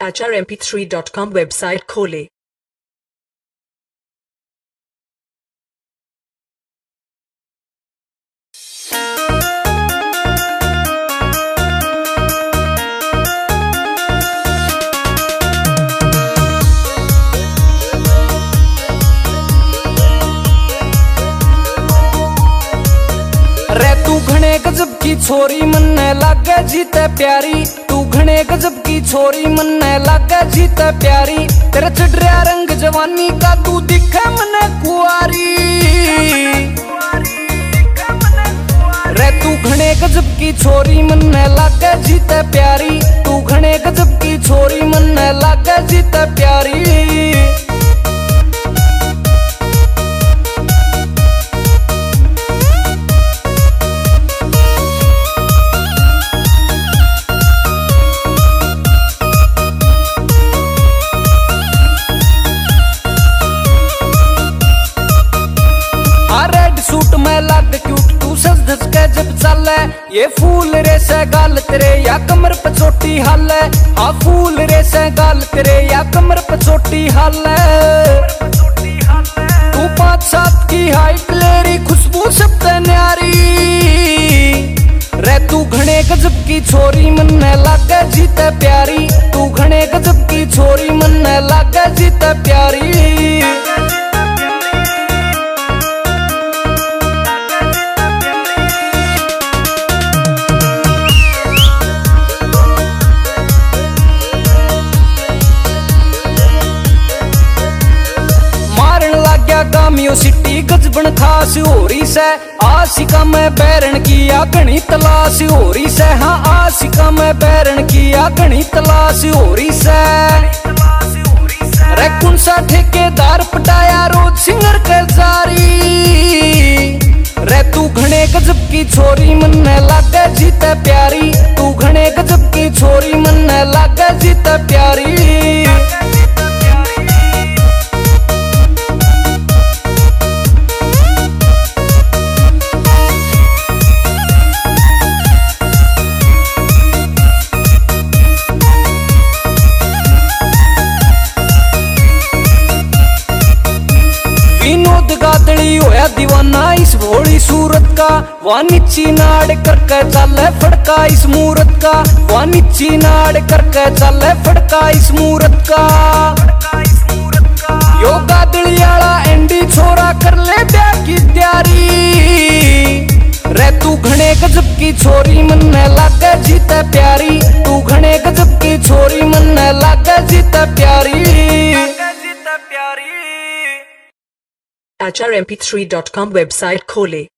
HRMP3.com website खोलें। तू घने गजब की छोरी मन्ने लागे जीते प्यारी, तू घने गजब की छोरी मन्ने लागे जीते प्यारी। तेरे चढ़िया रंग जवानी का तू दिखे मने कुआरी। रे तू घने गजब की छोरी मन्ने लागे जीते प्यारी, तू घने गजब की छोरी मन्ने लागे जीते प्यारी। सूट में लाग क्यूट तू सज धज के जब चले, ये फूल रे से गाल तेरे या कमर पे छोटी हाल है। हाँ फूल रे से गाल तेरे या कमर पे छोटी हाल है। तू 5'7" की हाइट लेरी खुशबू सबसे न्यारी। रे तू घने गजब की छोरी मन्ने लागे जीते प्यारी, तू घने गजब की छोरी मन्ने लागे जीते प्यारी। गामियो सिटी गजबन खास हो रही से, आशिका में बैरन किया घनी तलाश हो रही से। हाँ आशिका में बैरन किया घनी तलाश हो रही से। रे कौन सा ठेकेदार पटाया रोज सिंगर के जारी। रे तू घने गजब की छोरी मन्ने लागे जीते प्यारी, तू घने गजब की छोरी मन्ने लागे जीते प्यारी। विनोद गादड़ी होया दीवाना इस भोली सूरत का, वानिची नाड़ करके चले फड़का इस मूरत का। वानिची नाड़ करके चले फड़का इस मूरत का। यो गादड़ी आला एंडी छोरा कर ले ब्याह की तैयारी। रे तू घने गजब की छोरी मन्ने लागे जीते प्यारी, तू घने गजब की छोरी मन्ने लागे जीते प्यारी। HRMP3.com वेबसाइट खोलें।